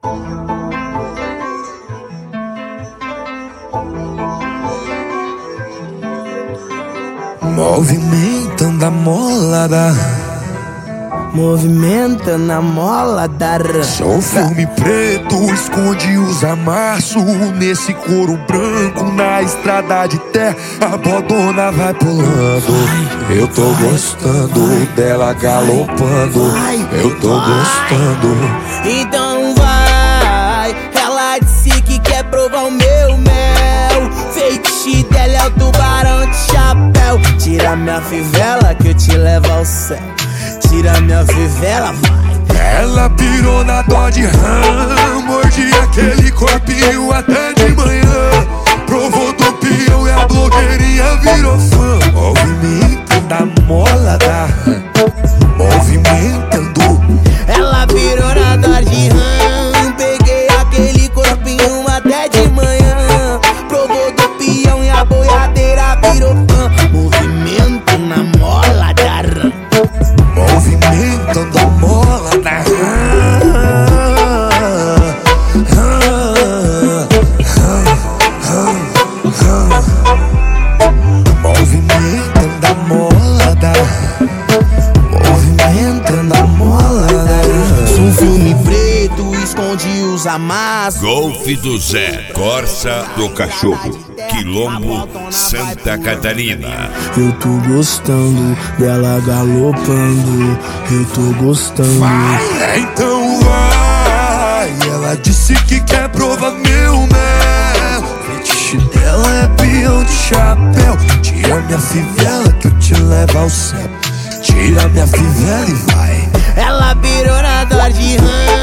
Movimentando a molada, movimentando a molada. sou um filme preto, esconde os amassos nesse couro branco, na estrada de terra a bodona vai pulando. Eu tô gostando dela galopando, eu tô gostando. Então vai, ela disse que quer provar o meu mel. Feitiço dela é o tubarão de chapéu. Tira minha fivela que eu te levo ao céu. Tira minha fivela, vai. Ela pirou na dó de rã, mordi aquele corpinho até de manhã. Provou do peão e a blogueirinha virou fã. Movimentando a molada, movimentando. Ela virou na dó de rã, peguei aquele corpinho até de manhã. Provou do peão e a boiadeira virou fã. Movimento na mola da rã, movimentando a molada. Movimentando a molada, movimentando a molada. sou um filme preto, esconde os amassos. Golf do Zé, Corsa do Cachorro, Quilombo, Santa Catarina. Eu tô gostando dela galopando, eu tô gostando. Vai, então vai. Ela disse que quer provar meu mel. Fetiche dela é peão de chapéu. Tira minha fivela que eu te levo ao céu. Tira minha fivela e vai. Ela virou na dó de rã,